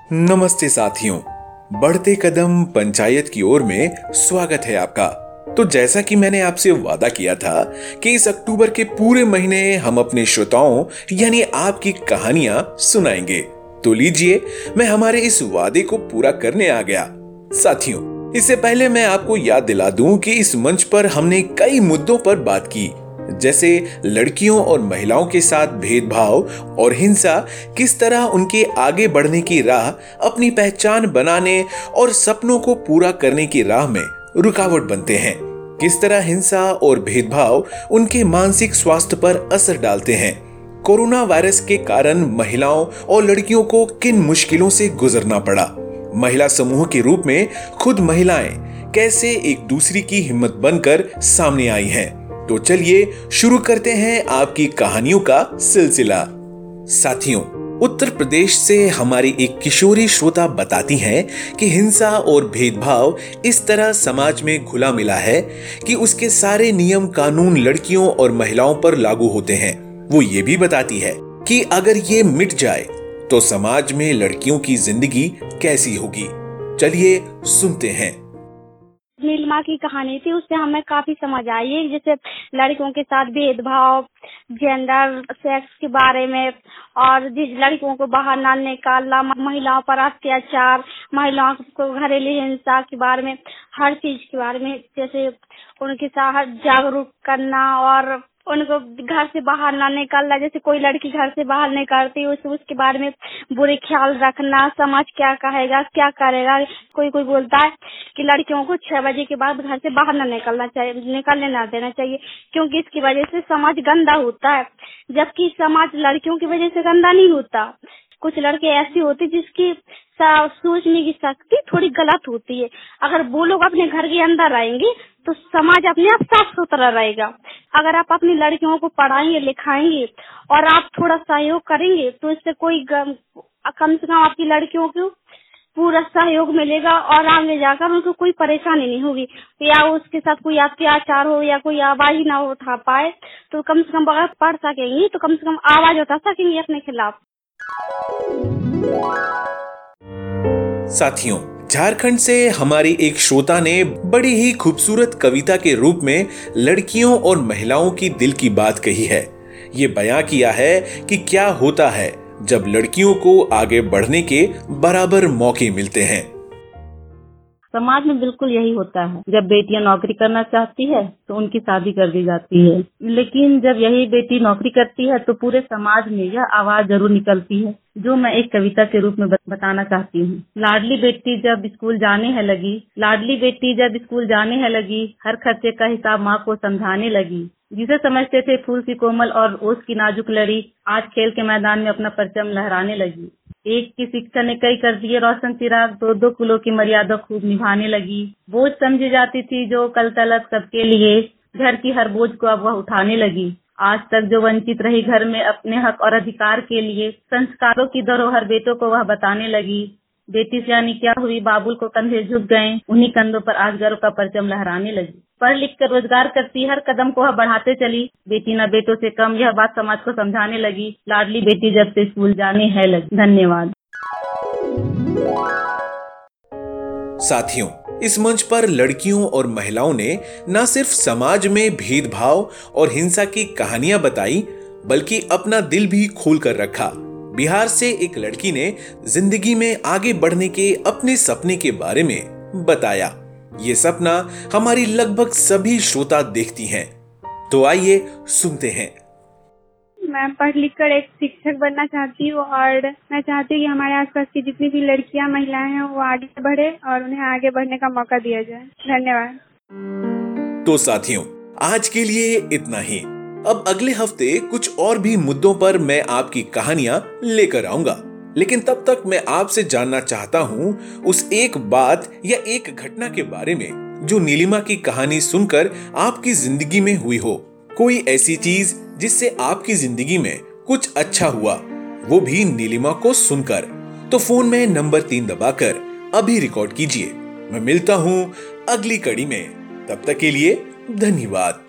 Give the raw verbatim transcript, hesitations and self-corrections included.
नमस्ते साथियों, बढ़ते कदम पंचायत की ओर में स्वागत है आपका। तो जैसा कि मैंने आपसे वादा किया था कि इस अक्टूबर के पूरे महीने हम अपने श्रोताओं यानी आपकी कहानियां सुनाएंगे, तो लीजिए मैं हमारे इस वादे को पूरा करने आ गया। साथियों, इससे पहले मैं आपको याद दिला दूं कि इस मंच पर हमने कई मुद्दों पर बात की, जैसे लड़कियों और महिलाओं के साथ भेदभाव और हिंसा किस तरह उनके आगे बढ़ने की राह, अपनी पहचान बनाने और सपनों को पूरा करने की राह में रुकावट बनते हैं, किस तरह हिंसा और भेदभाव उनके मानसिक स्वास्थ्य पर असर डालते हैं, कोरोना वायरस के कारण महिलाओं और लड़कियों को किन मुश्किलों से गुजरना पड़ा, महिला समूह के रूप में खुद महिलाएं कैसे एक दूसरी की हिम्मत बनकर सामने आई हैं। तो चलिए शुरू करते हैं आपकी कहानियों का सिलसिला। साथियों, उत्तर प्रदेश से हमारी एक किशोरी श्रोता बताती हैं कि हिंसा और भेदभाव इस तरह समाज में घुला मिला है कि उसके सारे नियम कानून लड़कियों और महिलाओं पर लागू होते हैं। वो ये भी बताती है कि अगर ये मिट जाए तो समाज में लड़कियों की जिंदगी कैसी होगी। चलिए सुनते हैं। नीलिमा की कहानी थी, उससे हमें काफी समझ आई है, जैसे लड़कियों के साथ भेदभाव, जेंडर सेक्स के बारे में, और जिस लड़कियों को बाहर ना निकालना, महिलाओं पर अत्याचार, महिलाओं को घरेलू हिंसा के बारे में, हर चीज के बारे में, जैसे उनके साथ जागरूक करना और उनको घर से बाहर ना निकालना। जैसे कोई लड़की घर से बाहर निकलती है उस, उसके बारे में बुरे ख्याल रखना, समाज क्या कहेगा, क्या करेगा। कोई कोई बोलता है कि लड़कियों को छह बजे के बाद घर से बाहर ना निकलना चाहिए, निकलने ना देना चाहिए, क्योंकि इसकी वजह से समाज गंदा होता है, जबकि समाज लड़कियों की वजह से गंदा नहीं होता। कुछ लड़के ऐसी होती जिसकी सोचने की शक्ति थोड़ी गलत होती है। अगर वो लोग अपने घर के अंदर रहेंगे तो समाज अपने आप साफ सुथरा रहेगा। अगर आप अपनी लड़कियों को पढ़ाएंगे लिखाएंगे और आप थोड़ा सहयोग करेंगे तो इससे कोई कम से कम आपकी लड़कियों को पूरा सहयोग मिलेगा और आगे जाकर उनको कोई परेशानी नहीं होगी, या उसके साथ कोई अत्याचार हो या कोई आवाज ही ना उठा पाए, तो कम से कम अगर पढ़ सकेंगी तो कम से कम आवाज उठा सकेंगी अपने खिलाफ। साथियों, झारखंड से हमारी एक श्रोता ने बड़ी ही खूबसूरत कविता के रूप में लड़कियों और महिलाओं की दिल की बात कही है। ये बयां किया है कि क्या होता है जब लड़कियों को आगे बढ़ने के बराबर मौके मिलते हैं। समाज में बिल्कुल यही होता है, जब बेटियां नौकरी करना चाहती है तो उनकी शादी कर दी जाती है, लेकिन जब यही बेटी नौकरी करती है तो पूरे समाज में यह आवाज जरूर निकलती है, जो मैं एक कविता के रूप में बताना चाहती हूँ। लाडली बेटी जब स्कूल जाने है लगी, लाडली बेटी जब स्कूल जाने है लगी, हर खर्चे का हिसाब माँ को समझाने लगी। जिसे समझते थे फूल सी कोमल और ओस की नाजुक लड़ी, आज खेल के मैदान में अपना परचम लहराने लगी। एक की शिक्षा ने कई कर दिए रोशन चिराग, दो दो कुलों की मर्यादा खूब निभाने लगी। बोझ समझी जाती थी जो कल तलक सबके लिए, घर की हर बोझ को अब वह उठाने लगी। आज तक जो वंचित रही घर में अपने हक और अधिकार के लिए, संस्कारों की धरोहर बेटों को वह बताने लगी। बेटी सियानी क्या हुई, बाबुल को कंधे झुक गए, उन्हीं कंधों पर आज गर्व का परचम लहराने लगी। पढ़ लिख कर रोजगार करती, हर कदम को वह बढ़ाते चली, बेटी न बेटों से कम, यह बात समाज को समझाने लगी। लाडली बेटी जब से स्कूल जाने है लगी। धन्यवाद। साथियों, इस मंच पर लड़कियों और महिलाओं ने न सिर्फ समाज में भेदभाव और हिंसा की कहानियां बताई, बल्कि अपना दिल भी खोल कर रखा। बिहार से एक लड़की ने जिंदगी में आगे बढ़ने के अपने सपने के बारे में बताया। ये सपना हमारी लगभग सभी श्रोता देखती हैं, तो आइए सुनते हैं। मैं पढ़ लिख कर एक शिक्षक बनना चाहती हूँ और मैं चाहती हूँ कि हमारे आसपास की जितनी भी लड़कियां महिलाएं हैं वो आगे बढ़े और उन्हें आगे बढ़ने का मौका दिया जाए। धन्यवाद। तो साथियों, आज के लिए इतना ही। अब अगले हफ्ते कुछ और भी मुद्दों पर मैं आपकी कहानियां लेकर आऊंगा, लेकिन तब तक मैं आपसे जानना चाहता हूं उस एक बात या एक घटना के बारे में जो नीलिमा की कहानी सुनकर आपकी जिंदगी में हुई हो। कोई ऐसी चीज जिससे आपकी जिंदगी में कुछ अच्छा हुआ, वो भी नीलिमा को सुनकर। तो फोन में नंबर तीन दबाकर अभी रिकॉर्ड कीजिए। मैं मिलता हूं अगली कड़ी में, तब तक के लिए धन्यवाद।